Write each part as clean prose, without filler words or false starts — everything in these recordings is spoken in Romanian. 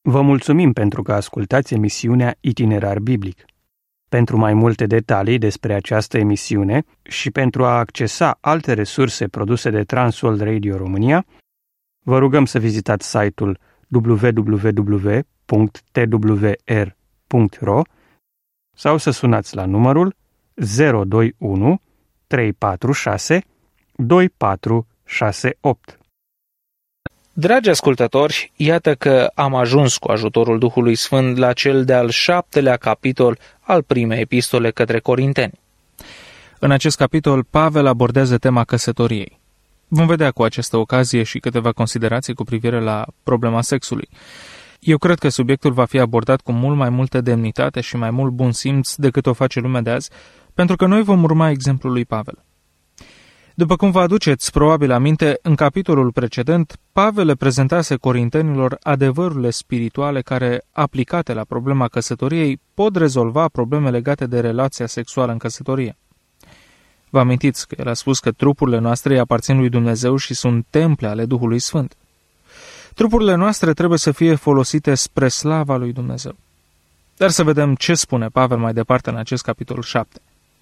Vă mulțumim pentru că ascultați emisiunea Itinerar Biblic. Pentru mai multe detalii despre această emisiune și pentru a accesa alte resurse produse de Transworld Radio România, vă rugăm să vizitați site-ul www.twr.ro sau să sunați la numărul 021 346 2468. Dragi ascultători, iată că am ajuns cu ajutorul Duhului Sfânt la cel de-al 7-lea capitol al primei epistole către Corinteni. În acest capitol, Pavel abordează tema căsătoriei. Vom vedea cu această ocazie și câteva considerații cu privire la problema sexului. Eu cred că subiectul va fi abordat cu mult mai multă demnitate și mai mult bun simț decât o face lumea de azi, pentru că noi vom urma exemplul lui Pavel. După cum vă aduceți probabil aminte, în capitolul precedent, Pavel le prezentase corintenilor adevărurile spirituale care, aplicate la problema căsătoriei, pot rezolva probleme legate de relația sexuală în căsătorie. Vă amintiți că el a spus că trupurile noastre îi aparțin lui Dumnezeu și sunt temple ale Duhului Sfânt. Trupurile noastre trebuie să fie folosite spre slava lui Dumnezeu. Dar să vedem ce spune Pavel mai departe în acest capitol 7.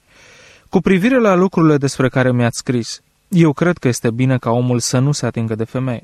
Cu privire la lucrurile despre care mi-ați scris, eu cred că este bine ca omul să nu se atingă de femeie.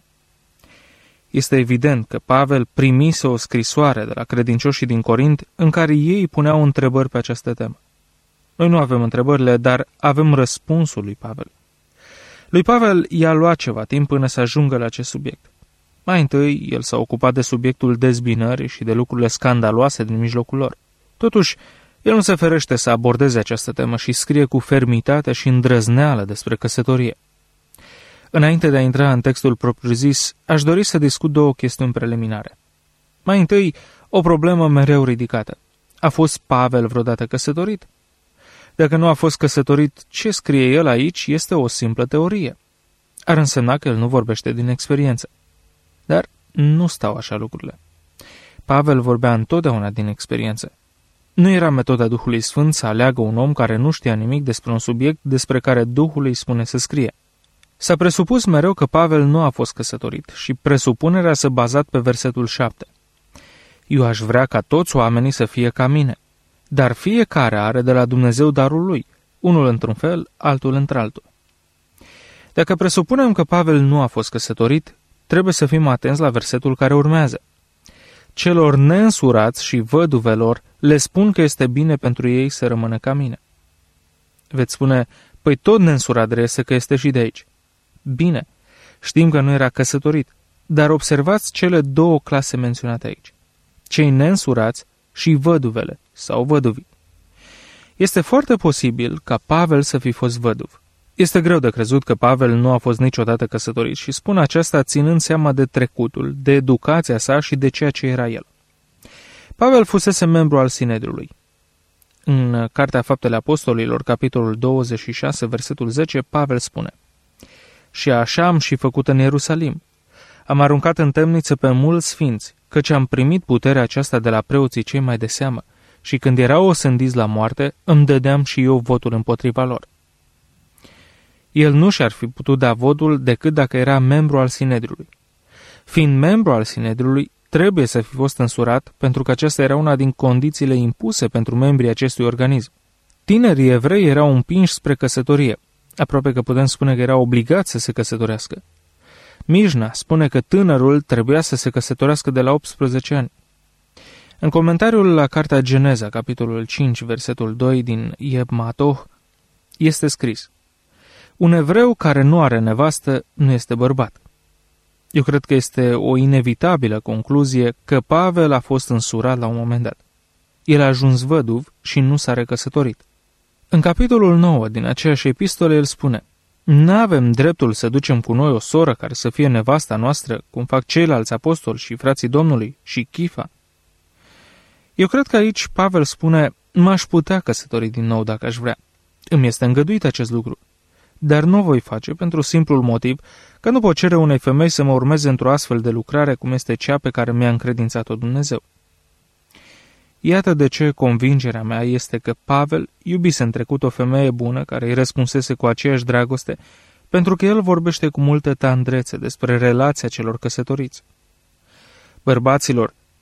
Este evident că Pavel primise o scrisoare de la credincioșii din Corint în care ei puneau întrebări pe această temă. Noi nu avem întrebările, dar avem răspunsul lui Pavel. Lui Pavel i-a luat ceva timp până să ajungă la acest subiect. Mai întâi, el s-a ocupat de subiectul dezbinării și de lucrurile scandaloase din mijlocul lor. Totuși, el nu se ferește să abordeze această temă și scrie cu fermitate și îndrăzneală despre căsătorie. Înainte de a intra în textul propriu-zis, aș dori să discut două chestiuni preliminare. Mai întâi, o problemă mereu ridicată. A fost Pavel vreodată căsătorit? Dacă nu a fost căsătorit, ce scrie el aici este o simplă teorie. Ar însemna că el nu vorbește din experiență. Dar nu stau așa lucrurile. Pavel vorbea întotdeauna din experiență. Nu era metoda Duhului Sfânt să aleagă un om care nu știa nimic despre un subiect despre care Duhul îi spune să scrie. S-a presupus mereu că Pavel nu a fost căsătorit și presupunerea s-a bazat pe versetul 7. Eu aș vrea ca toți oamenii să fie ca mine, dar fiecare are de la Dumnezeu darul lui, unul într-un fel, altul într-altul. Dacă presupunem că Pavel nu a fost căsătorit, trebuie să fim atenți la versetul care urmează. Celor neînsurați și văduvelor le spun că este bine pentru ei să rămână ca mine. Veți spune, păi tot neînsurat reiese că este și de aici. Bine, știm că nu era căsătorit, dar observați cele două clase menționate aici. Cei neînsurați și văduvele sau văduvii. Este foarte posibil ca Pavel să fi fost văduv. Este greu de crezut că Pavel nu a fost niciodată căsătorit și spun aceasta ținând seama de trecutul, de educația sa și de ceea ce era el. Pavel fusese membru al Sinedriului. În Cartea Faptele Apostolilor, capitolul 26, versetul 10, Pavel spune: Și așa am și făcut în Ierusalim. Am aruncat în temniță pe mulți sfinți, căci am primit puterea aceasta de la preoții cei mai de seamă, și când erau osândiți la moarte, îmi dădeam și eu votul împotriva lor. El nu și-ar fi putut da votul decât dacă era membru al Sinedriului. Fiind membru al Sinedriului, trebuie să fi fost însurat, pentru că aceasta era una din condițiile impuse pentru membrii acestui organism. Tinerii evrei erau împinși spre căsătorie, aproape că putem spune că erau obligați să se căsătorească. Mijna spune că tânărul trebuia să se căsătorească de la 18 ani. În comentariul la Cartea Geneza, capitolul 5, versetul 2 din Yeb Matoh, este scris: Un evreu care nu are nevastă nu este bărbat. Eu cred că este o inevitabilă concluzie că Pavel a fost însurat la un moment dat. El a ajuns văduv și nu s-a recăsătorit. În capitolul 9 din aceeași epistolă el spune: N-avem dreptul să ducem cu noi o soră care să fie nevasta noastră, cum fac ceilalți apostoli și frații Domnului și Chifa. Eu cred că aici Pavel spune: m-aș putea căsători din nou dacă aș vrea. Îmi este îngăduit acest lucru. Dar nu o voi face pentru simplul motiv că nu pot cere unei femei să mă urmeze într-o astfel de lucrare cum este cea pe care mi-a încredințat-o Dumnezeu. Iată de ce convingerea mea este că Pavel iubise în trecut o femeie bună care îi răspunsese cu aceeași dragoste, pentru că el vorbește cu multă tandrețe despre relația celor căsătoriți. Bărbaților,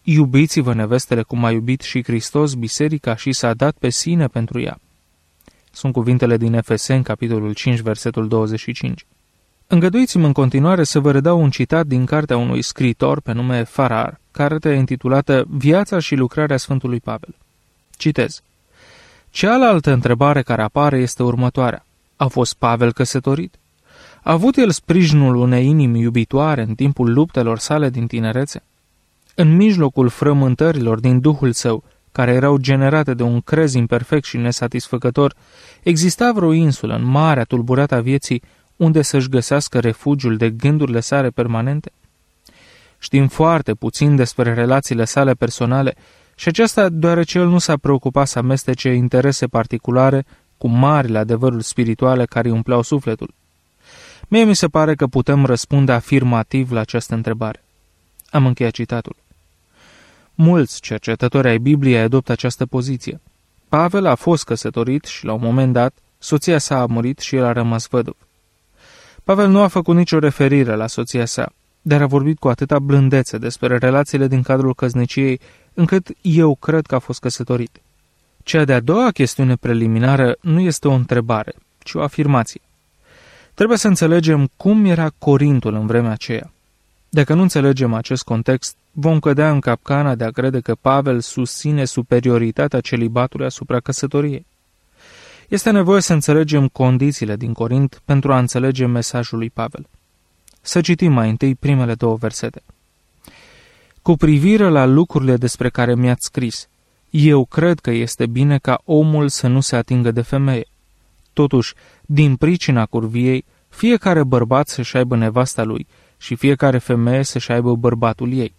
iubiți-vă nevestele cum a iubit și Hristos biserica și s-a dat pe sine pentru ea. Sunt cuvintele din Efeseni, capitolul 5, versetul 25. Îngăduiți-mi în continuare să vă redau un citat din cartea unui scriitor pe nume Farrar, carte intitulată Viața și lucrarea Sfântului Pavel. Citez. Cealaltă întrebare care apare este următoarea. A fost Pavel căsătorit? A avut el sprijinul unei inimi iubitoare în timpul luptelor sale din tinerețe? În mijlocul frământărilor din duhul său, care erau generate de un crez imperfect și nesatisfăcător, exista vreo insulă în marea tulburată a vieții unde să-și găsească refugiul de gândurile sale permanente? Știm foarte puțin despre relațiile sale personale și aceasta deoarece el nu s-a preocupat să amestece interese particulare cu marile adevăruri spirituale care îi umpleau sufletul. Mie mi se pare că putem răspunde afirmativ la această întrebare. Am încheiat citatul. Mulți cercetători ai Bibliei adoptă această poziție. Pavel a fost căsătorit și, la un moment dat, soția sa a murit și el a rămas văduv. Pavel nu a făcut nicio referire la soția sa, dar a vorbit cu atâta blândețe despre relațiile din cadrul căsniciei, încât eu cred că a fost căsătorit. Cea de-a doua chestiune preliminară nu este o întrebare, ci o afirmație. Trebuie să înțelegem cum era Corintul în vremea aceea. Dacă nu înțelegem acest context, vom cădea în capcana de a crede că Pavel susține superioritatea celibatului asupra căsătoriei. Este nevoie să înțelegem condițiile din Corint pentru a înțelege mesajul lui Pavel. Să citim mai întâi primele două versete. Cu privire la lucrurile despre care mi-ați scris, eu cred că este bine ca omul să nu se atingă de femeie. Totuși, din pricina curviei, fiecare bărbat să-și aibă nevasta lui și fiecare femeie să-și aibă bărbatul ei.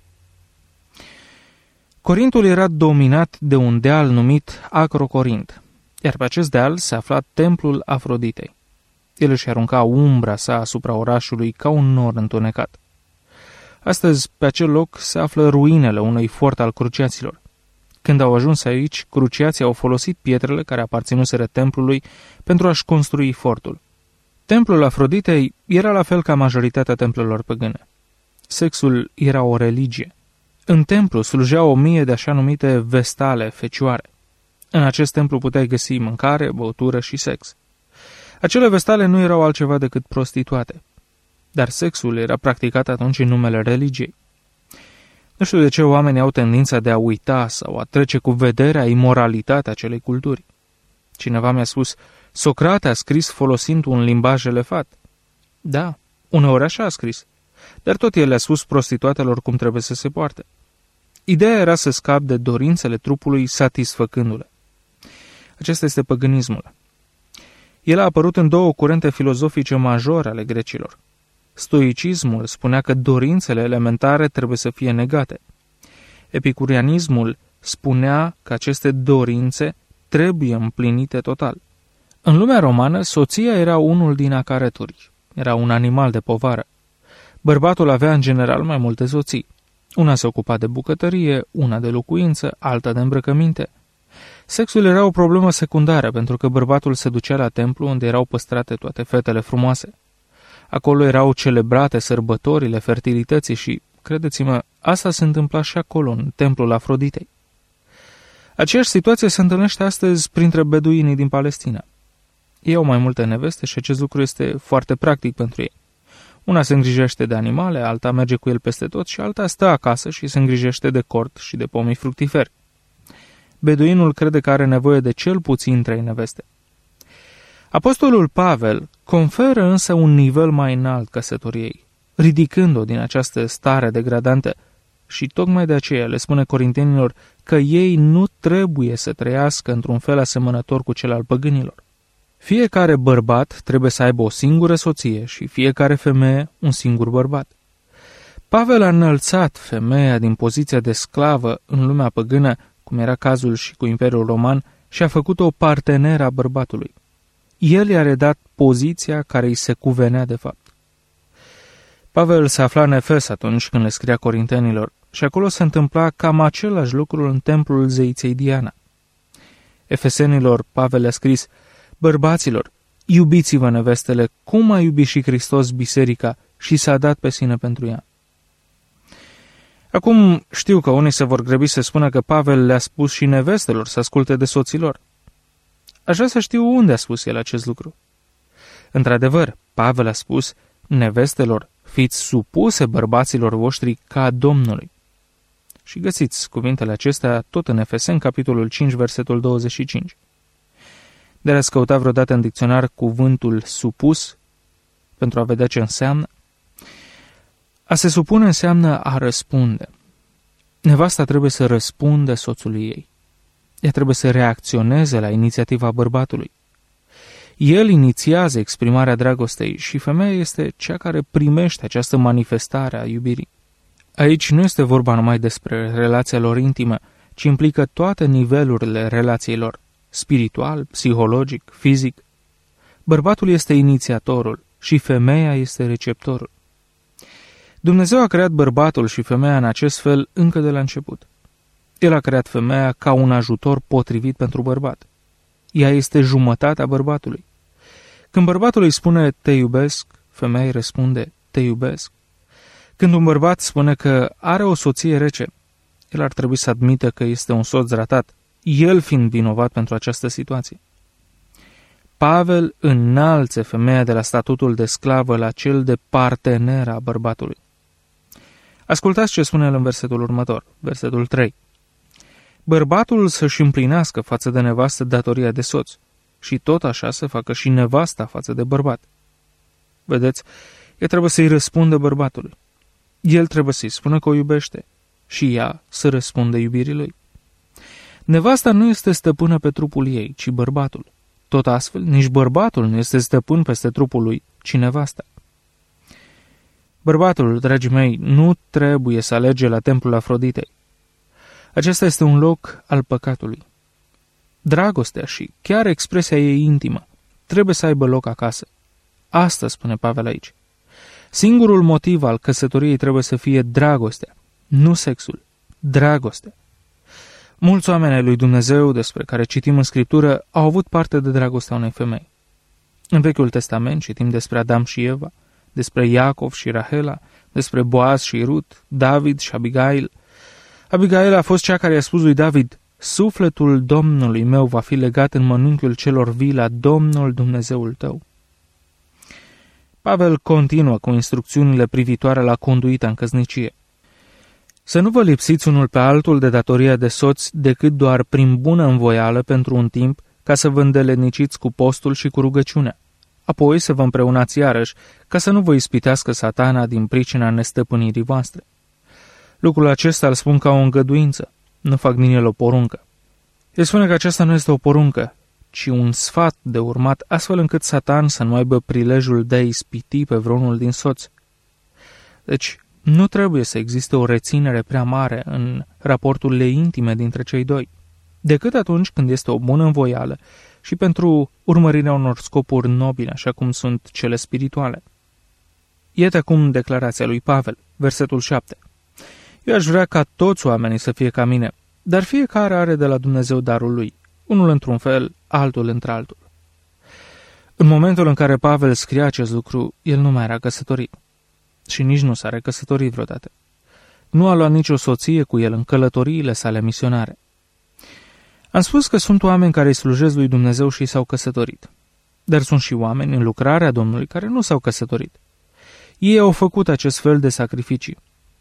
Corintul era dominat de un deal numit Acrocorint, iar pe acest deal se afla templul Afroditei. El își arunca umbra sa asupra orașului ca un nor întunecat. Astăzi, pe acel loc, se află ruinele unui fort al cruciaților. Când au ajuns aici, cruciații au folosit pietrele care aparținuseră templului pentru a-și construi fortul. Templul Afroditei era la fel ca majoritatea templelor păgâne. Sexul era o religie. În templu slujeau 1000 de așa numite vestale, fecioare. În acest templu puteai găsi mâncare, băutură și sex. Acele vestale nu erau altceva decât prostituate. Dar sexul era practicat atunci în numele religiei. Nu știu de ce oamenii au tendința de a uita sau a trece cu vederea imoralitatea acelei culturi. Cineva mi-a spus, Socrate a scris folosind un limbaj elefat. Da, uneori așa a scris, dar tot el le-a spus prostituatelor cum trebuie să se poarte. Ideea era să scap de dorințele trupului satisfăcându-le. Acesta este păgânismul. El a apărut în două curente filozofice majore ale grecilor. Stoicismul spunea că dorințele elementare trebuie să fie negate. Epicurianismul spunea că aceste dorințe trebuie împlinite total. În lumea romană, soția era unul din acareturi. Era un animal de povară. Bărbatul avea în general mai multe soții. Una se ocupa de bucătărie, una de locuință, alta de îmbrăcăminte. Sexul era o problemă secundară, pentru că bărbatul se ducea la templu unde erau păstrate toate fetele frumoase. Acolo erau celebrate sărbătorile fertilității și, credeți-mă, asta se întâmpla și acolo, în templul Afroditei. Aceeași situație se întâlnește astăzi printre beduinii din Palestina. Ei au mai multe neveste și acest lucru este foarte practic pentru ei. Una se îngrijește de animale, alta merge cu el peste tot și alta stă acasă și se îngrijește de cort și de pomii fructiferi. Beduinul crede că are nevoie de cel puțin 3 neveste. Apostolul Pavel conferă însă un nivel mai înalt căsătoriei, ridicând-o din această stare degradantă și tocmai de aceea le spune corintenilor că ei nu trebuie să trăiască într-un fel asemănător cu cel al păgânilor. Fiecare bărbat trebuie să aibă o singură soție și fiecare femeie un singur bărbat. Pavel a înălțat femeia din poziția de sclavă în lumea păgână, cum era cazul și cu Imperiul Roman, și a făcut-o parteneră a bărbatului. El i-a redat poziția care îi se cuvenea de fapt. Pavel se afla în Efes atunci când le scria corintenilor și acolo se întâmpla cam același lucru în templul zeiței Diana. Efesenilor, Pavel le-a scris, bărbaților, iubiți-vă nevestele, cum a iubit și Hristos biserica și s-a dat pe sine pentru ea. Acum știu că unii se vor grăbi să spună că Pavel le-a spus și nevestelor să asculte de soților. Aș vrea să știu unde a spus el acest lucru. Într-adevăr, Pavel a spus, nevestelor, fiți supuse bărbaților voștri ca Domnului. Și găsiți cuvintele acestea tot în Efeseni, capitolul 5, versetul 25. Dar ați căutat vreodată în dicționar cuvântul supus pentru a vedea ce înseamnă? A se supune înseamnă a răspunde. Nevasta trebuie să răspundă soțului ei. Ea trebuie să reacționeze la inițiativa bărbatului. El inițiază exprimarea dragostei și femeia este cea care primește această manifestare a iubirii. Aici nu este vorba numai despre relația lor intimă, ci implică toate nivelurile relației lor, spiritual, psihologic, fizic. Bărbatul este inițiatorul și femeia este receptorul. Dumnezeu a creat bărbatul și femeia în acest fel încă de la început. El a creat femeia ca un ajutor potrivit pentru bărbat. Ea este jumătatea bărbatului. Când bărbatul îi spune te iubesc, femeia îi răspunde te iubesc. Când un bărbat spune că are o soție rece, el ar trebui să admită că este un soț ratat, el fiind vinovat pentru această situație. Pavel înalță femeia de la statutul de sclavă la cel de partener a bărbatului. Ascultați ce spune el în versetul următor, versetul 3. Bărbatul să-și împlinească față de nevastă datoria de soț și tot așa să facă și nevasta față de bărbat. Vedeți, ea trebuie să-i răspundă bărbatului. El trebuie să-i spună că o iubește și ea să răspundă iubirii lui. Nevasta nu este stăpână pe trupul ei, ci bărbatul. Tot astfel, nici bărbatul nu este stăpân peste trupul lui, ci nevasta. Bărbatul, dragii mei, nu trebuie să alerge la templul Afroditei. Acesta este un loc al păcatului. Dragostea și chiar expresia ei intimă trebuie să aibă loc acasă. Asta spune Pavel aici. Singurul motiv al căsătoriei trebuie să fie dragostea, nu sexul, dragostea. Mulți oameni ai lui Dumnezeu, despre care citim în Scriptură, au avut parte de dragostea unei femei. În Vechiul Testament citim despre Adam și Eva, despre Iacov și Rahela, despre Boaz și Rut, David și Abigail. Abigail a fost cea care i-a spus lui David, sufletul Domnului meu va fi legat în mănunchiul celor vii la Domnul Dumnezeul tău. Pavel continuă cu instrucțiunile privitoare la conduita în căsnicie. Să nu vă lipsiți unul pe altul de datoria de soț decât doar prin bună învoială pentru un timp, ca să vă îndeletniciți cu postul și cu rugăciunea. Apoi să vă împreunați iarăși, ca să nu vă ispitească Satana din pricina nestăpânirii voastre. Lucrul acesta îl spun ca o îngăduință, nu fac din el o poruncă. El spune că aceasta nu este o poruncă, ci un sfat de urmat, astfel încât Satan să nu aibă prilejul de a ispiti pe vreunul din soți. Deci, nu trebuie să existe o reținere prea mare în raporturile intime dintre cei doi, decât atunci când este o bună învoială și pentru urmărirea unor scopuri nobile, așa cum sunt cele spirituale. Iată acum declarația lui Pavel, versetul 7. Eu aș vrea ca toți oamenii să fie ca mine, dar fiecare are de la Dumnezeu darul lui, unul într-un fel, altul într-altul. În momentul în care Pavel scria acest lucru, el nu mai era căsătorit. Și nici nu s-a recăsătorit vreodată. Nu a luat nicio soție cu el în călătoriile sale misionare. Am spus că sunt oameni care îi slujesc lui Dumnezeu și s-au căsătorit. Dar sunt și oameni în lucrarea Domnului care nu s-au căsătorit. Ei au făcut acest fel de sacrificii.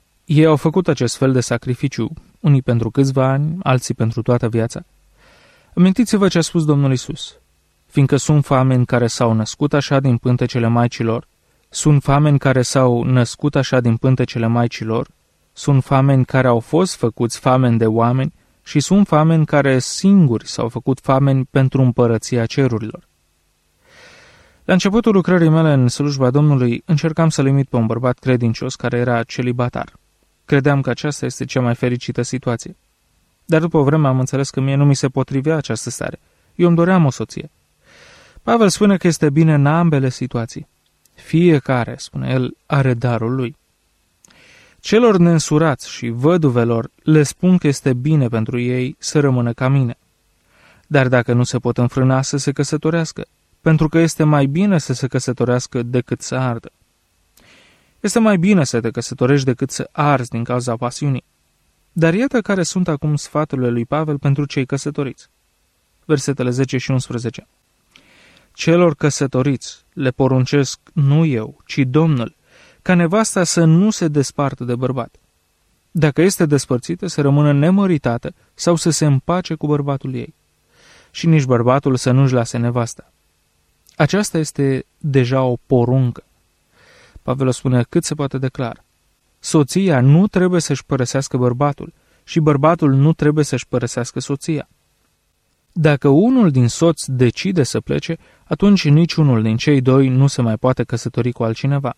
Unii pentru câțiva ani, alții pentru toată viața. Amintiți-vă ce a spus Domnul Iisus. Fiindcă sunt fameni care s-au născut așa din pântecele maicilor, sunt fameni care s-au născut așa din pântecele maicilor, sunt fameni care au fost făcuți fameni de oameni și sunt fameni care singuri s-au făcut fameni pentru împărăția cerurilor. La începutul lucrării mele în slujba Domnului, încercam să limit pe un bărbat credincios care era celibatar. Credeam că aceasta este cea mai fericită situație. Dar după o vreme am înțeles că mie nu mi se potrivea această stare. Eu îmi doream o soție. Pavel spune că este bine în ambele situații. Fiecare, spune el, are darul lui. Celor neînsurați și văduvelor le spun că este bine pentru ei să rămână ca mine. Dar dacă nu se pot înfrâna, să se căsătorească, pentru că este mai bine să se căsătorească decât să ardă. Este mai bine să te căsătorești decât să arzi din cauza pasiunii. Dar iată care sunt acum sfaturile lui Pavel pentru cei căsătoriți. Versetele 10 și 11. Celor căsătoriți le poruncesc nu eu, ci Domnul, ca nevasta să nu se despartă de bărbat. Dacă este despărțită, să rămână nemăritată sau să se împace cu bărbatul ei. Și nici bărbatul să nu-și lase nevasta. Aceasta este deja o poruncă. Pavel o spune cât se poate de clar. Soția nu trebuie să-și părăsească bărbatul și bărbatul nu trebuie să-și părăsească soția. Dacă unul din soți decide să plece, atunci niciunul din cei doi nu se mai poate căsători cu altcineva.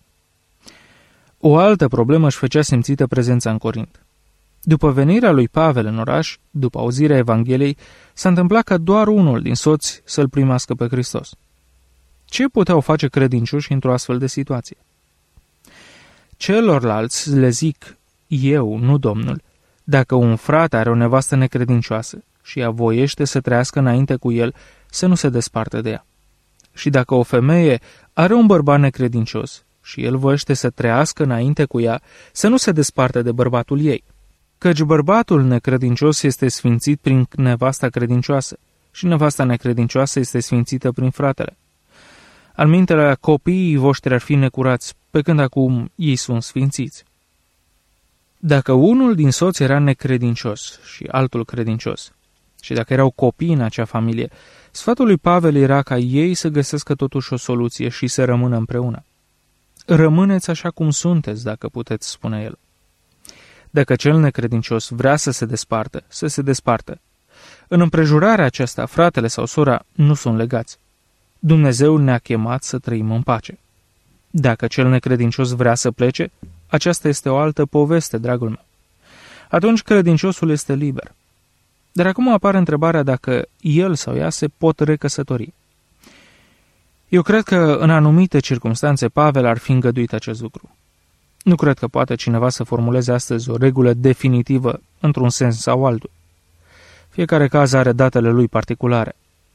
O altă problemă își făcea simțită prezența în Corint. După venirea lui Pavel în oraș, după auzirea Evangheliei, s-a întâmplat ca doar unul din soți să-L primească pe Hristos. Ce puteau face credincioși într-o astfel de situație? Celorlalți le zic, eu, nu Domnul, dacă un frate are o nevastă necredincioasă și ea voiește să trăiască înainte cu el, să nu se desparte de ea. Și dacă o femeie are un bărbat necredincios și el voiește să trăiască înainte cu ea, să nu se desparte de bărbatul ei. Căci bărbatul necredincios este sfințit prin nevasta credincioasă și nevasta necredincioasă este sfințită prin fratele. Almintelea, copiii voștri ar fi necurați, pe când acum ei sunt sfințiți. Dacă unul din soți era necredincios și altul credincios, și dacă erau copii în acea familie, sfatul lui Pavel era ca ei să găsească totuși o soluție și să rămână împreună. Rămâneți așa cum sunteți, dacă puteți, spune el. Dacă cel necredincios vrea să se despartă, să se despartă. În împrejurarea aceasta, fratele sau sora nu sunt legați. Dumnezeu ne-a chemat să trăim în pace. Dacă cel necredincios vrea să plece, aceasta este o altă poveste, dragul meu. Atunci credinciosul este liber. Dar acum apare întrebarea dacă el sau ea se pot recăsători. Eu cred că în anumite circunstanțe Pavel ar fi îngăduit acest lucru. Nu cred că poate cineva să formuleze astăzi o regulă definitivă într-un sens sau altul. Fiecare caz are datele lui particulare.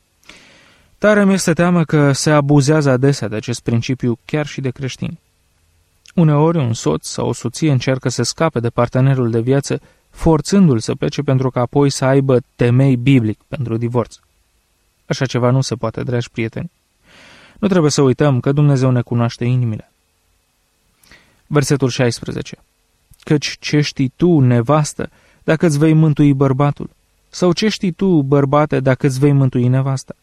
Tare mi-este teamă că se abuzează adesea de acest principiu chiar și de creștini. Uneori un soț sau o soție încearcă să scape de partenerul de viață, forțându-l să plece pentru că apoi să aibă temei biblic pentru divorț. Așa ceva nu se poate, dragi prieteni. Nu trebuie să uităm că Dumnezeu ne cunoaște inimile. Versetul 16. Căci ce știi tu, nevastă, dacă îți vei mântui bărbatul? Sau ce știi tu, bărbate, dacă îți vei mântui nevasta?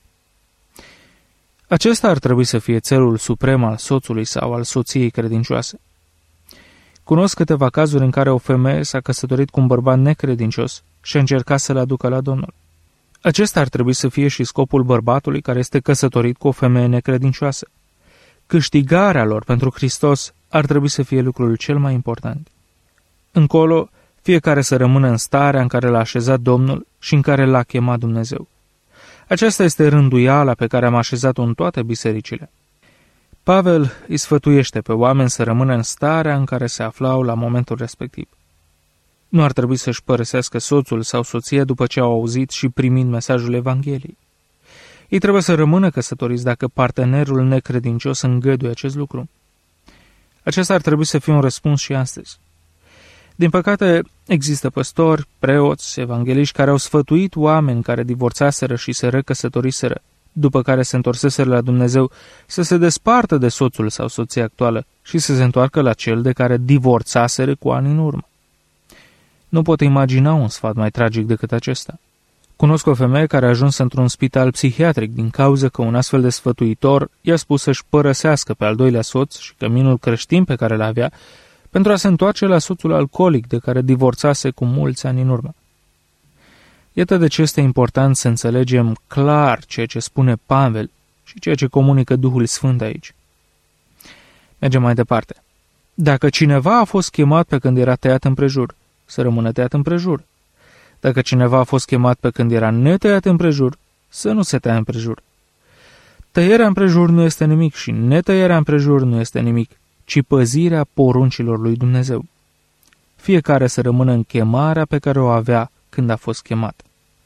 Acesta ar trebui să fie țelul suprem al soțului sau al soției credincioase. Cunosc câteva cazuri în care o femeie s-a căsătorit cu un bărbat necredincios și a încercat să-l aducă la Domnul. Acesta ar trebui să fie și scopul bărbatului care este căsătorit cu o femeie necredincioasă. Câștigarea lor pentru Hristos ar trebui să fie lucrul cel mai important. Încolo, fiecare să rămână în starea în care l-a așezat Domnul și în care l-a chemat Dumnezeu. Aceasta este rânduiala pe care am așezat-o în toate bisericile. Pavel îi sfătuiește pe oameni să rămână în starea în care se aflau la momentul respectiv. Nu ar trebui să-și părăsească soțul sau soția după ce au auzit și primind mesajul Evangheliei. Ei trebuie să rămână căsătoriți dacă partenerul necredincios îngăduie acest lucru. Acesta ar trebui să fie un răspuns și astăzi. Din păcate, există păstori, preoți, evangheliști care au sfătuit oameni care divorțaseră și se recăsătoriseră, după care se întorseseră la Dumnezeu, să se despartă de soțul sau soția actuală și să se întoarcă la cel de care divorțaseră cu ani în urmă. Nu pot imagina un sfat mai tragic decât acesta. Cunosc o femeie care a ajuns într-un spital psihiatric din cauza că un astfel de sfătuitor i-a spus să-și părăsească pe al doilea soț și căminul creștin pe care l-avea pentru a se întoarce la soțul alcoolic de care divorțase cu mulți ani în urmă. Iată de ce este important să înțelegem clar ceea ce spune Pavel și ceea ce comunică Duhul Sfânt aici. Mergem mai departe. Dacă cineva a fost chemat pe când era tăiat împrejur, să rămână tăiat împrejur. Dacă cineva a fost chemat pe când era netăiat împrejur, să nu se taie împrejur. Tăierea împrejur nu este nimic și netăierea împrejur nu este nimic, ci păzirea poruncilor lui Dumnezeu. Fiecare să rămână în chemarea pe care o avea când a fost chemat.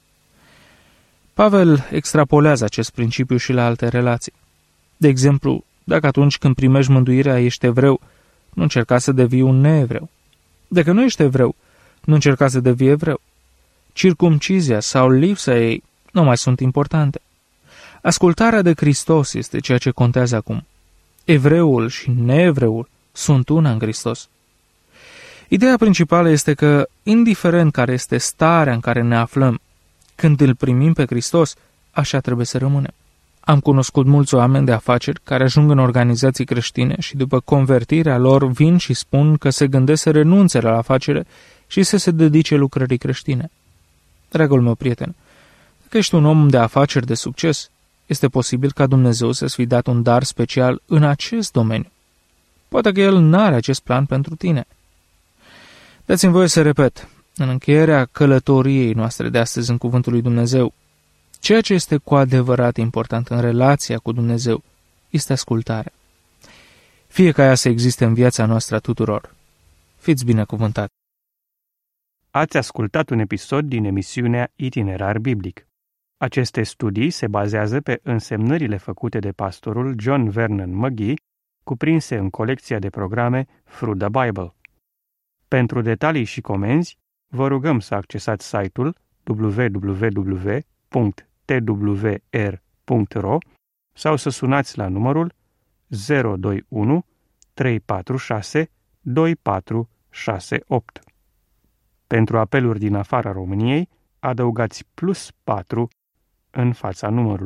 Pavel extrapolează acest principiu și la alte relații. De exemplu, dacă atunci când primești mântuirea ești evreu, nu încerca să devii un neevreu. Dacă nu ești evreu, nu încerca să devii evreu. Circumcizia sau lipsa ei nu mai sunt importante. Ascultarea de Hristos este ceea ce contează acum. Evreul și neevreul sunt una în Hristos. Ideea principală este că, indiferent care este starea în care ne aflăm, când îl primim pe Hristos, așa trebuie să rămânem. Am cunoscut mulți oameni de afaceri care ajung în organizații creștine și după convertirea lor vin și spun că se gândesc să renunțe la afacere și să se dedice lucrării creștine. Dragul meu prieten, dacă ești un om de afaceri de succes, este posibil ca Dumnezeu să-ți fi dat un dar special în acest domeniu. Poate că El n-are acest plan pentru tine. Dați-mi voie să repet, în încheierea călătoriei noastre de astăzi în Cuvântul lui Dumnezeu, ceea ce este cu adevărat important în relația cu Dumnezeu este ascultarea. Fie ca ea să existe în viața noastră a tuturor. Fiți binecuvântați! Ați ascultat un episod din emisiunea Itinerar Biblic. Aceste studii se bazează pe însemnările făcute de pastorul John Vernon McGee, cuprinse în colecția de programe Through the Bible. Pentru detalii și comenzi, vă rugăm să accesați site-ul www.twr.ro sau să sunați la numărul 021 346 2468. Pentru apeluri din afara României, adăugați +4 în fața numărului.